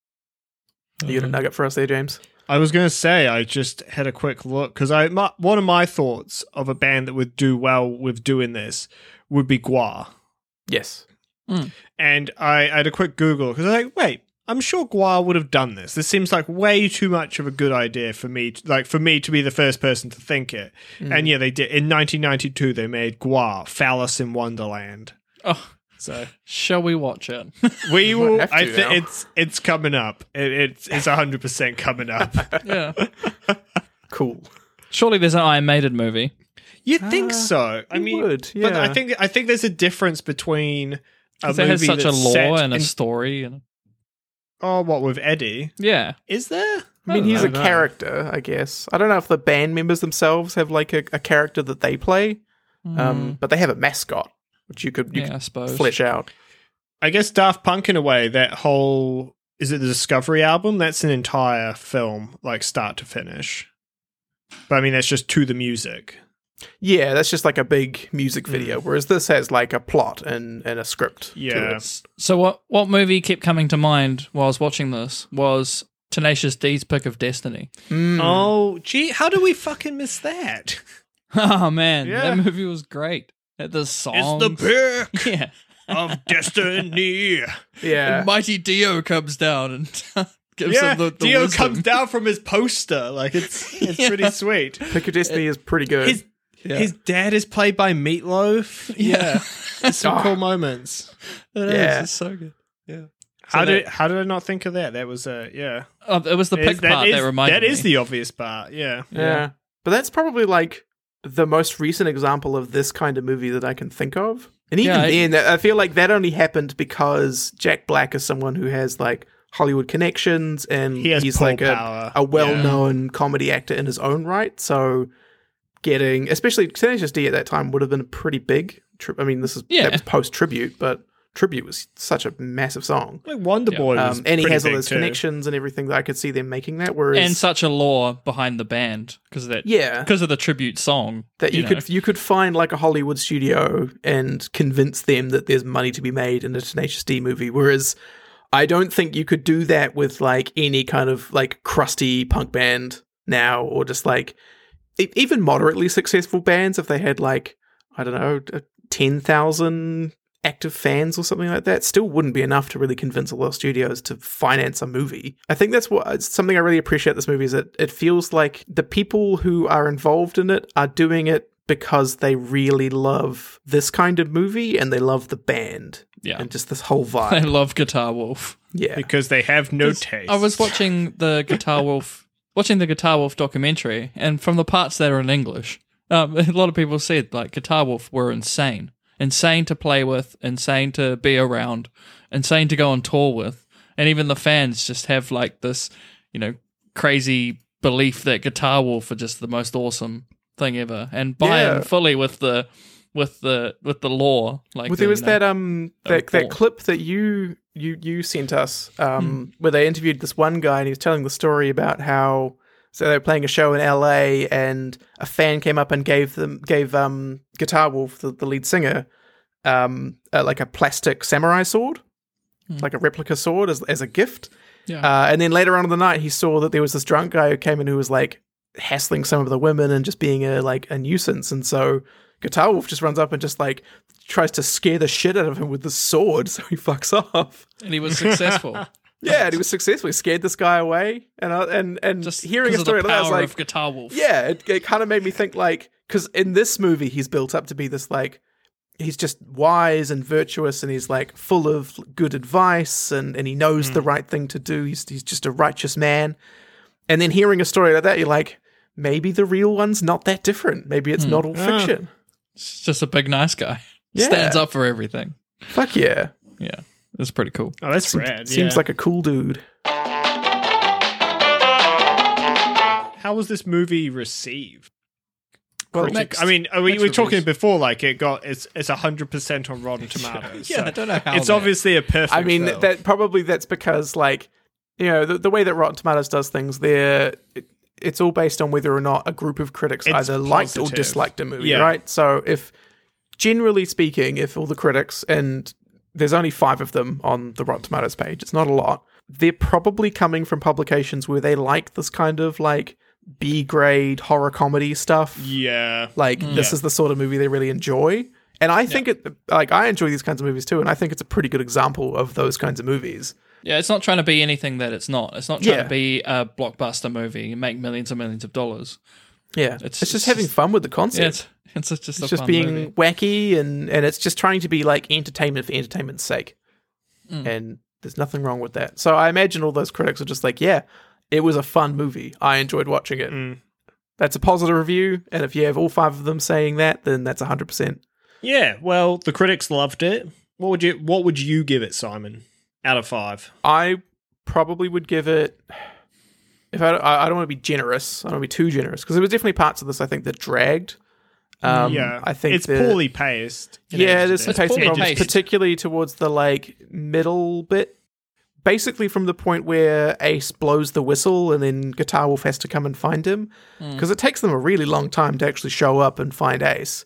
You got a nugget for us there, James? I was going to say, I just had a quick look because one of my thoughts of a band that would do well with doing this would be Gua. Yes. And I had a quick Google because I was like, wait, I'm sure Gua would have done this. This seems like way too much of a good idea for me to be the first person to think it. And yeah, they did. In 1992, they made Gua, Phallus in Wonderland. Oh, so shall we watch it? We will. have to I now. think it's coming up. It's 100% coming up. Yeah. Cool. Surely there's an Iron Maiden movie. You'd think so. I mean, would, but yeah. I think there's a difference between a Because it has movie such a that's set lore and a in- story. And what with Eddie? yeah. Is there? I mean, he's a don't know. character, I guess. I don't know if the band members themselves have like a character that they play, but they have a mascot, which you could I suppose. flesh out. I guess Daft Punk in a way. That whole is it the Discovery album? That's an entire film, like start to finish. But I mean, that's just to the music. Yeah, that's just like a big music video, whereas this has like a plot and a script. to Yeah. it. So what movie kept coming to mind while I was watching this was Tenacious D's Pick of Destiny. Oh, gee, how do we fucking miss that? Oh man, Yeah. that movie was great. The songs. It's the pick Yeah. of destiny. Yeah. And Mighty Dio comes down and gives Yeah, him the Dio wisdom. comes down from his poster. Like it's pretty sweet. Pick of Destiny is pretty good. His dad is played by Meatloaf. Yeah, There's some cool moments. It Yeah. is. It's so good. Yeah. How did I not think of that? That was yeah. Oh, it was the pick part that reminded that me. is the obvious part. Yeah. Yeah. But that's probably like the most recent example of this kind of movie that I can think of. And even Yeah, then, I feel like that only happened because Jack Black is someone who has like Hollywood connections and He has he's pull like power. a well-known comedy actor in his own right. So getting, especially Tenacious D at that time would have been a pretty big, I mean, that was post-Tribute, but Tribute was such a massive song. Like Wonder Boy was And he pretty has all big those too. connections and everything that I could see them making that. Whereas, and such a lore behind the band because of that. yeah, Because of the tribute song that you know. could find like a Hollywood studio and convince them that there's money to be made in a Tenacious D movie. Whereas I don't think you could do that with like any kind of like crusty punk band now, or just like even moderately successful bands if they had like, I don't know, 10,000 active fans or something like that, still wouldn't be enough to really convince a lot of studios to finance a movie. I think that's something I really appreciate this movie is that it feels like the people who are involved in it are doing it because they really love this kind of movie and they love the band. Yeah. And just this whole I vibe. love Guitar Wolf. Yeah. because they have no taste. I was watching the Guitar Wolf documentary, and from the parts that are in English, a lot of people said like Guitar Wolf were insane to play with, insane to be around, insane to go on tour with, and even the fans just have like this, crazy belief that Guitar Wolf are just the most awesome thing ever, and buy in fully with the lore. Like Well, there was that Paul. clip that you sent us where they interviewed this one guy and he was telling the story about how they were playing a show in LA and a fan came up and gave Guitar Wolf, the lead singer, like a plastic samurai sword, like a replica sword as a gift. Yeah. And then later on in the night, he saw that there was this drunk guy who came in who was like hassling some of the women and just being a nuisance. And so Guitar Wolf just runs up and just like tries to scare the shit out of him with the sword, so he fucks off. And he was successful. Yeah, and he was successful. He scared this guy away, and Just hearing a 'cause of story the like that, I was power like, of Guitar Wolf. yeah, it kind of made me think like, because in this movie he's built up to be this like, he's just wise and virtuous, and he's like full of good advice, and he knows the right thing to do. He's just a righteous man. And then hearing a story like that, you're like, maybe the real one's not that different. Maybe it's not all fiction. It's just a big nice guy. Stands up for everything. Fuck yeah. Yeah, it's pretty cool. Oh, that's rad. Seems like a cool dude. How was this movie received? Well, I mean, we Mixed were talking reviews. before, like it's 100% on Rotten Tomatoes. Yeah, I don't know how. It's obviously a perfect. I mean, film. that's because, like, you know, the way that Rotten Tomatoes does things, it's all based on whether or not a group of critics It's either liked or positive. disliked a movie, Yeah. right? So generally speaking, if all the critics, and there's only 5 of them on the Rotten Tomatoes page, it's not a lot, they're probably coming from publications where they like this kind of, like, B-grade horror comedy stuff. Yeah. Like, this Yeah. is the sort of movie they really enjoy. And I think I enjoy these kinds of movies too, and I think it's a pretty good example of those kinds of movies. Yeah, it's not trying to be anything that it's not. It's not trying Yeah. to be a blockbuster movie and make millions and millions of dollars. Yeah. It's It's just just- having fun with the concept. Yeah, it's just a It's just fun being movie. wacky, and it's just trying to be like entertainment for entertainment's sake. And there's nothing wrong with that. So I imagine all those critics are just like, yeah, it was a fun movie. I enjoyed watching it. That's a positive review, and if you have all 5 of them saying that, then that's 100%. Yeah. Well, the critics loved it. What would you give it, Simon? Out of 5. I probably would give it. If I don't want to be generous, I don't want to be too generous, because there was definitely parts of this I think that dragged. Yeah. I think it's poorly paced. Yeah, there's some It's pacing poorly problems, paced. particularly towards the like middle bit. Basically, from the point where Ace blows the whistle and then Guitar Wolf has to come and find him, because it takes them a really long time to actually show up and find Ace.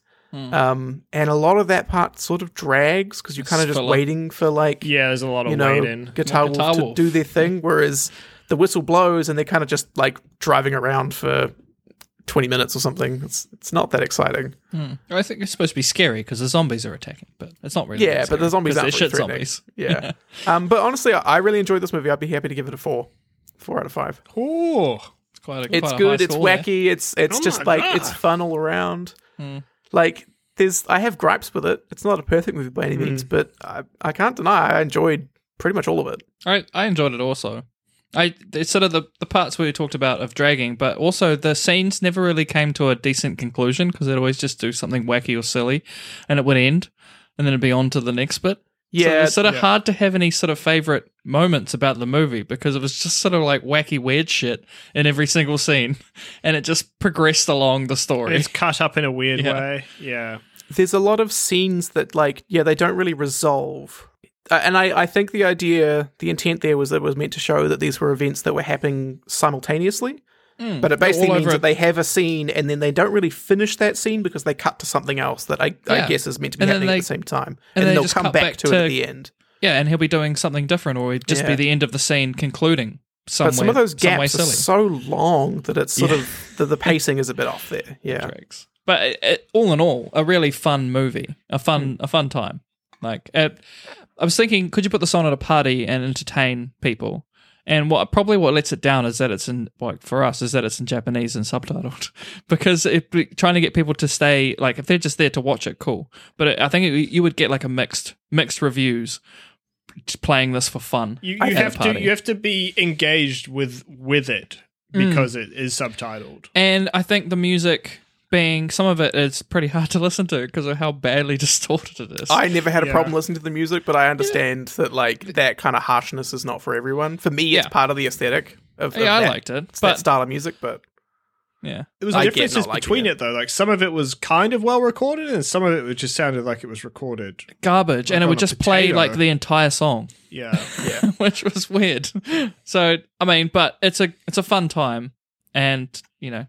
And a lot of that part sort of drags because you're kind of just filler. waiting for like Yeah, there's a lot of you know waiting. Guitar Like Wolf Guitar to Wolf. do their thing, whereas the whistle blows and they're kind of just like driving around for 20 minutes or something. It's not that exciting. I think it's supposed to be scary because the zombies are attacking, but it's not really. Yeah, that but scary, the zombies 'cause aren't they're really shit threatening. zombies. Yeah. But honestly, I really enjoyed this movie. I'd be happy to give it a 4. 4 out of 5. Oh, It's quite a It's quite a good. high It's score there. wacky. It's Oh just my like God. it's fun all around. Like I have gripes with it. It's not a perfect movie by any means, but I can't deny I enjoyed pretty much all of it. I enjoyed it also. It's sort of the parts we talked about of dragging, but also the scenes never really came to a decent conclusion because they'd always just do something wacky or silly, and it would end, and then it'd be on to the next bit. So Yeah, it's sort of yeah. hard to have any sort of favorite moments about the movie because it was just sort of like wacky, weird shit in every single scene, and it just progressed along the story. it's cut up in a weird Yeah. way. Yeah. there's a lot of scenes that they don't really resolve. And I think the intent there was that it was meant to show that these were events that were happening simultaneously. But it basically all means over that they have a scene and then they don't really finish that scene because they cut to something else that I Yeah. guess is meant to be And then happening at they- the same time. and And then they they'll just come cut back back to it to- at the end. Yeah, and he'll be doing something different, or it'd just be Yeah. the end of the scene concluding somewhere. But some of those some way gaps are silly. so long that it's sort of the pacing is a bit off there. Yeah. Drags. But all in all, a really fun movie, a fun time. Like, I was thinking, could you put this on at a party and entertain people? And what lets it down is that it's in, like for us, is that it's in Japanese and subtitled, because trying to get people to stay, like if they're just there to watch it, cool. But I think you would get like a mixed reviews just playing this for fun. You at a have to party. you have to be engaged with it because it is subtitled. And I think the music being some of it is pretty hard to listen to because of how badly distorted it is. I never had a Yeah. problem listening to the music, but I understand that that kind of harshness is not for everyone. For me, it's Yeah. part of the aesthetic of yeah, I that, liked it, that but style of music, but yeah, There was I get differences not liking between it. it though. Like some of it was kind of well recorded, and some of it just sounded like it was recorded. garbage, and Like it on would a just play potato. like the entire song, Yeah, yeah. which was weird. So I mean, but it's a fun time, and you know,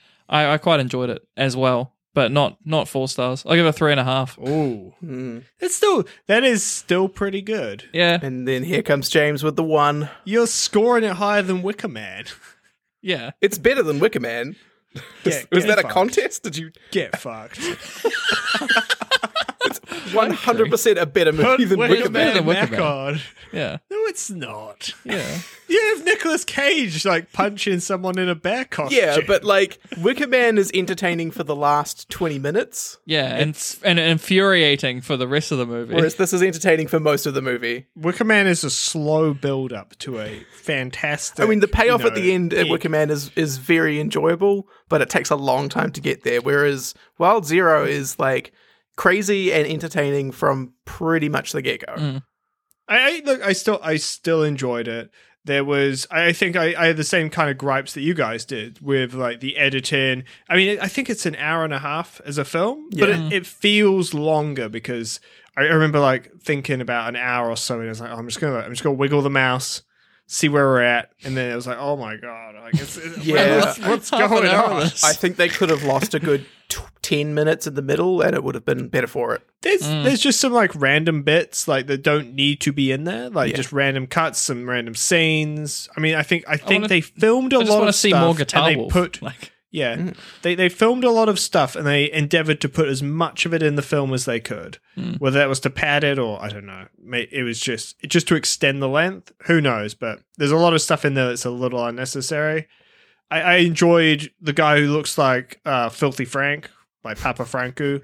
I quite enjoyed it as well, but not 4 stars. I'll give it a 3.5. oh, Mm. that is still pretty good. Yeah, And then here comes James with the 1. You're scoring it higher than Wicker Man. yeah. It's better than Wicker Man. Get- Was get that a fucked. contest? Did you Get fucked. 100% a better movie than Wicker Wicker better Man? than Wicker back Man. on. Yeah, No, it's not. yeah. You have Nicolas Cage like punching someone in a bear costume. Yeah, but Wicker Man is entertaining for the last 20 minutes, Yeah, and infuriating for the rest of the movie. whereas this is entertaining for most of the movie. Wicker Man is a slow build up to a fantastic. I mean, the payoff you at the know, end at peak. Wicker Man is very enjoyable, but it takes a long time to get there. Whereas Wild Zero is crazy and entertaining from pretty much the get go. I still enjoyed it. There was, I think I had the same kind of gripes that you guys did with like the editing. I mean, I think it's an hour and a half as a film, but it feels longer because I remember like thinking about an hour or so, and I was like, oh, I'm just gonna wiggle the mouse, see where we're at, and then it was like, oh my god, like what's going on? I think they could have lost a good 10 minutes in the middle, and it would have been better for it. There's just some like random bits like that don't need to be in there, like just random cuts, some random scenes. I mean, I think they filmed a lot of stuff. See more Guitar and they Wolf. put Like, they filmed a lot of stuff, and they endeavored to put as much of it in the film as they could. Whether that was to pad it or I don't know, it was just to extend the length. Who knows? But there's a lot of stuff in there that's a little unnecessary. I enjoyed the guy who looks like Filthy Frank, like Papa Franco.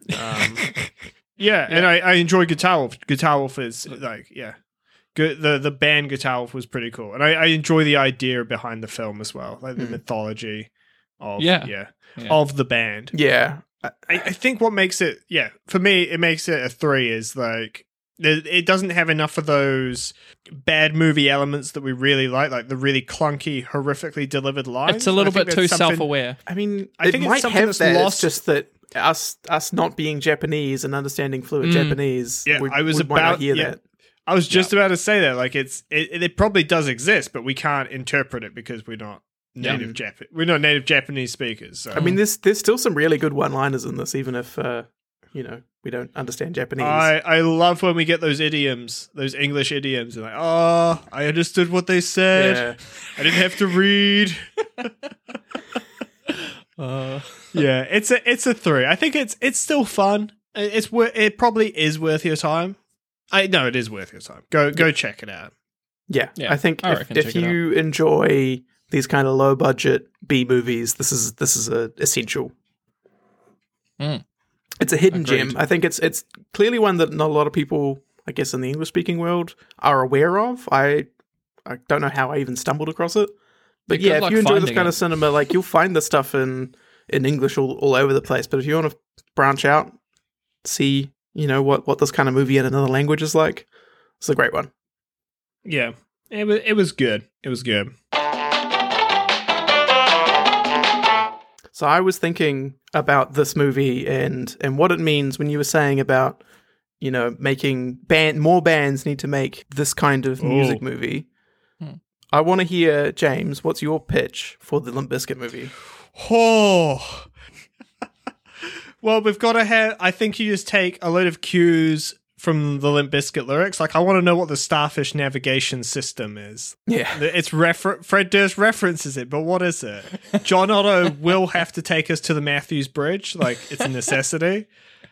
And I enjoy Guitar Wolf. Guitar Wolf is like, good. The band Guitar Wolf was pretty cool, and I enjoy the idea behind the film as well, like the mythology of of the band. Yeah, I think what makes it, for me, it makes it a 3 is like it doesn't have enough of those bad movie elements that we really like the really clunky, horrifically delivered lines. it's a little bit too self-aware. I mean, I think it it's might something have that's that. lost. It's just that us not being Japanese and understanding fluent Japanese. Yeah, we I was might not about hear that. I was just about to say that. Like it probably does exist, but we can't interpret it because we're not native we're not native Japanese speakers. So. I mean, there's still some really good one-liners in this, even if we don't understand Japanese. I love when we get those idioms, those English idioms, and like, oh, I understood what they said. I didn't have to read. It's a 3. I think it's still fun. It probably is worth your time. It is worth your time. Go check it out. Yeah. I think reckon if check it you enjoy these kind of low budget B movies, this is a essential. It's a hidden gem. I think it's clearly one that not a lot of people, I guess, in the English speaking world are aware of. I don't know how I even stumbled across it. But if you enjoy this kind of cinema, like you'll find this stuff in English all over the place. But if you want to branch out, see, what this kind of movie in another language is like, it's a great one. Yeah. It was good. It was good. So I was thinking about this movie and what it means when you were saying about, making more bands need to make this kind of music movie. I want to hear, James, what's your pitch for the Limp Bizkit movie? Oh. Well, we've got to have, I think you just take a load of cues from the Limp Bizkit lyrics. Like, I want to know what the Starfish navigation system is. Yeah. It's Fred Durst references it, but what is it? John Otto will have to take us to the Matthews Bridge. Like, it's a necessity.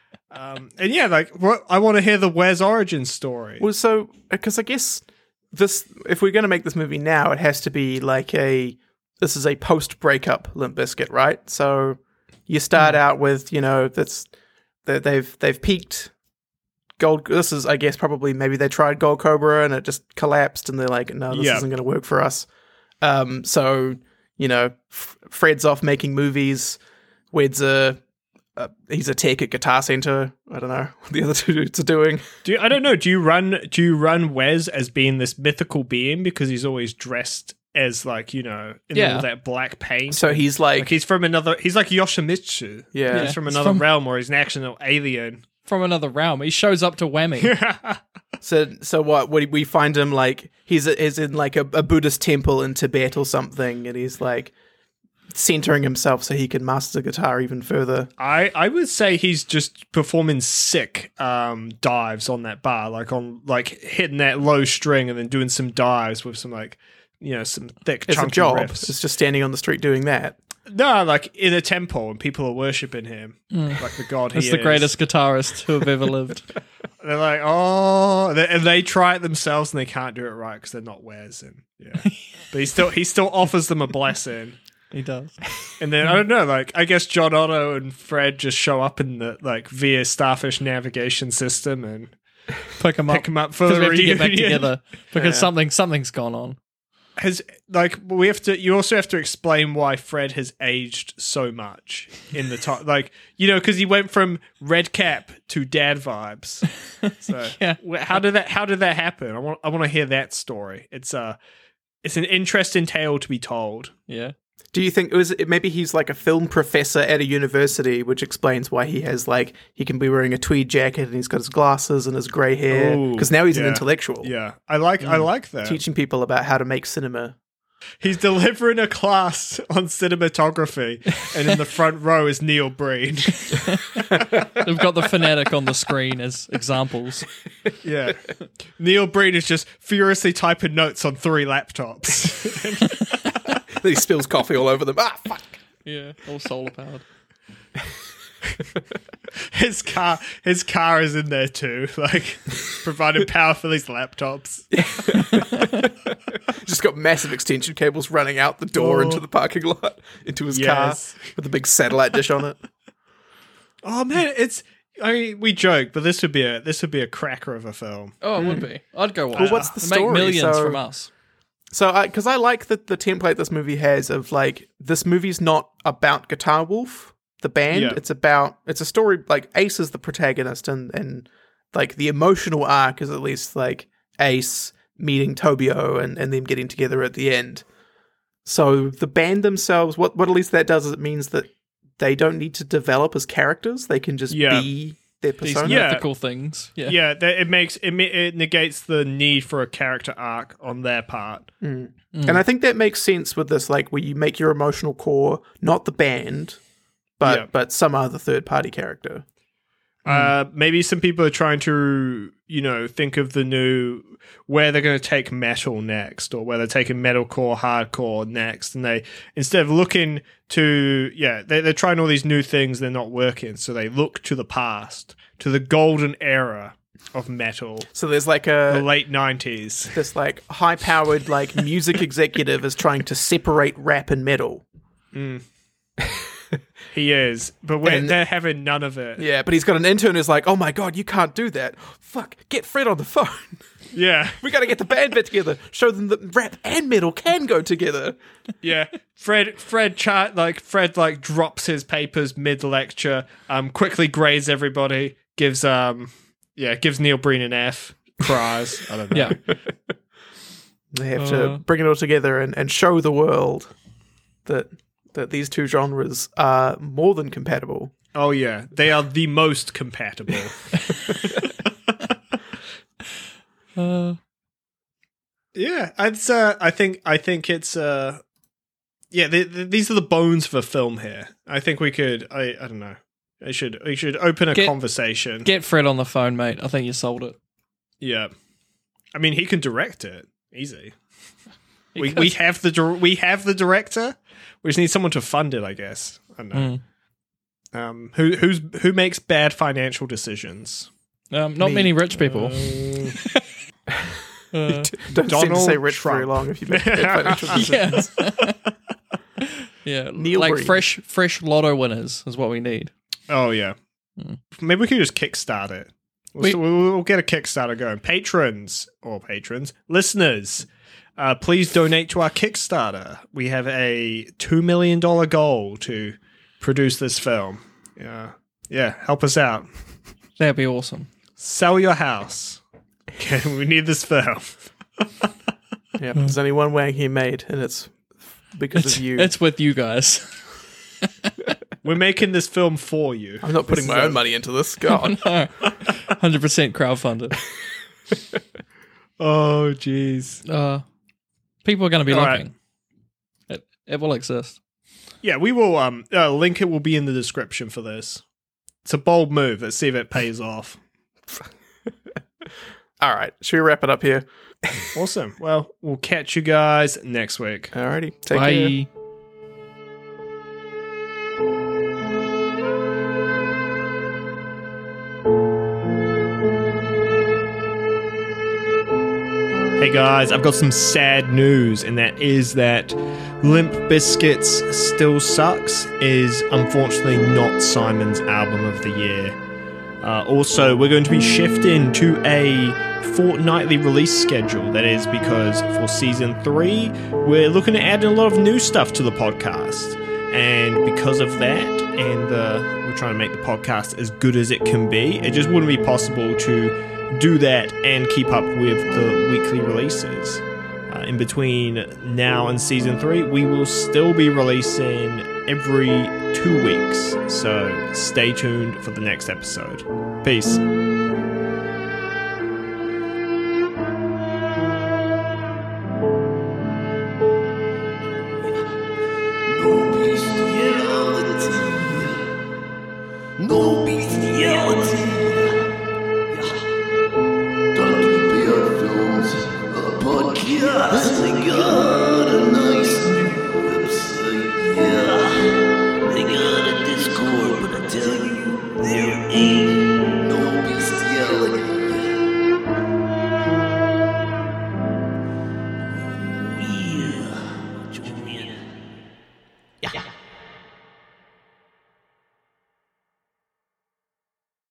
I want to hear the Wes origin story. Well, so, because I guess if we're going to make this movie now, it has to be like this is a post-breakup Limp Bizkit, right? So you start out with, they've peaked Gold. This is, I guess, probably maybe they tried Gold Cobra and it just collapsed, and they're like, no, this isn't going to work for us. So Fred's off making movies. Wed's he's a tech at Guitar Center. I don't know what the other two dudes are doing. I don't know. Do you run Wes as being this mythical being because he's always dressed as like, in all that black paint? So he's like he's from another. He's like Yoshimitsu. Yeah, he's from another realm, or he's an actual alien from another realm. He shows up to Whammy. So what? We find him like he's in like a Buddhist temple in Tibet or something, and he's like centering himself so he can master guitar even further. I would say he's just performing sick dives on that bar, like hitting that low string and then doing some dives with some some thick it's chunky a job. riffs. It's just standing on the street doing that. No, like in a temple and people are worshipping him like the god he is. He's the greatest guitarist who have ever lived. They're like, and they try it themselves and they can't do it right because they're not Wes. And but he still offers them a blessing. He does. And then, I don't know, like, I guess John Otto and Fred just show up in the, via Starfish navigation system and pick him up for the we have to reunion. get back together because something's gone on. you also have to explain why Fred has aged so much in the time, because he went from red cap to dad vibes. So Yeah. how did that happen? I want to hear that story. It's an interesting tale to be told. Yeah. Do you think maybe he's like a film professor at a university, which explains why he has he can be wearing a tweed jacket and he's got his glasses and his grey hair because now he's an intellectual. Yeah, I like that. Teaching people about how to make cinema. He's delivering a class on cinematography, and in the front row is Neil Breen. They've got the fanatic on the screen as examples. Yeah, Neil Breen is just furiously typing notes on 3 laptops. Then he spills coffee all over them. Ah, fuck. Yeah, all solar powered. His car is in there too, providing power for these laptops. Just got massive extension cables running out the door into the parking lot, into his car with a big satellite dish on it. Oh man, we joke, but this would be a cracker of a film. Oh, it would be. I'd go watch. Well, what's the It'd story? Make millions So- from us. So, because I like the template this movie has of this movie's not about Guitar Wolf, the band. Yeah. It's a story, Ace is the protagonist and the emotional arc is at least Ace meeting Tobio and them getting together at the end. So the band themselves, what at least that does is it means that they don't need to develop as characters. They can just be their These persona. mythical things. Yeah. Yeah, it negates the need for a character arc on their part. And I think that makes sense with this, where you make your emotional core not the band, but some other third party character. Maybe some people are trying to, think of where they're going to take metal next, or where they're taking metalcore, hardcore next, and they, instead of looking to, they're trying all these new things, they're not working, so they look to the past, to the golden era of metal. So there's the late 90s. this high powered music executive is trying to separate rap and metal. He is, but they're having none of it. Yeah, but he's got an intern who's like, oh my god, you can't do that. Fuck, get Fred on the phone. Yeah. We gotta get the band back together. Show them that rap and metal can go together. Yeah. Fred drops his papers mid-lecture, quickly grades everybody, gives Neil Breen an F, cries. I don't know. Yeah. They have to bring it all together and show the world that these two genres are more than compatible. Oh yeah, they are the most compatible. Yeah, I think it's these are the bones of a film here. I think we could. I don't know. We should open a conversation. Get Fred on the phone, mate. I think you sold it. Yeah, I mean he can direct it easy. We have the director. We just need someone to fund it, I guess. I don't know. Who makes bad financial decisions? Not many rich people. Don't seem to Donald say rich Trump. very long if you make bad financial decisions. Yeah, Neil Breen. fresh lotto winners is what we need. Oh yeah. Maybe we could just kickstart it. We'll get a Kickstarter going. Listeners, please donate to our Kickstarter. We have a $2 million goal to produce this film. Yeah, help us out. That'd be awesome. Sell your house. Okay, we need this film. Yeah, there's only one way he made, and it's because of you. It's with you guys. We're making this film for you. I'm not putting my own money into this. God. No, 100% crowdfunded. Oh, jeez. People are going to be All looking. It will exist. Yeah, we will. Link it will be in the description for this. It's a bold move. Let's see if it pays off. All right, should we wrap it up here? Awesome. Well, we'll catch you guys next week. Alrighty, take care. Bye. Hey guys, I've got some sad news, and that is that Limp Bizkit's Still Sucks is unfortunately not Simon's album of the year. Also, we're going to be shifting to a fortnightly release schedule. That is because for Season 3, we're looking to add a lot of new stuff to the podcast. And because of that, and we're trying to make the podcast as good as it can be, it just wouldn't be possible to do that and keep up with the weekly releases. In between now and Season 3, we will still be releasing every 2 weeks. So stay tuned for the next episode. Peace. No bestiality. Donkey Bear Films, a podcast. They got a nice new website. Yeah, they got a Discord, but I tell you, there ain't no bestiality. Oh yeah, join me in. Yeah.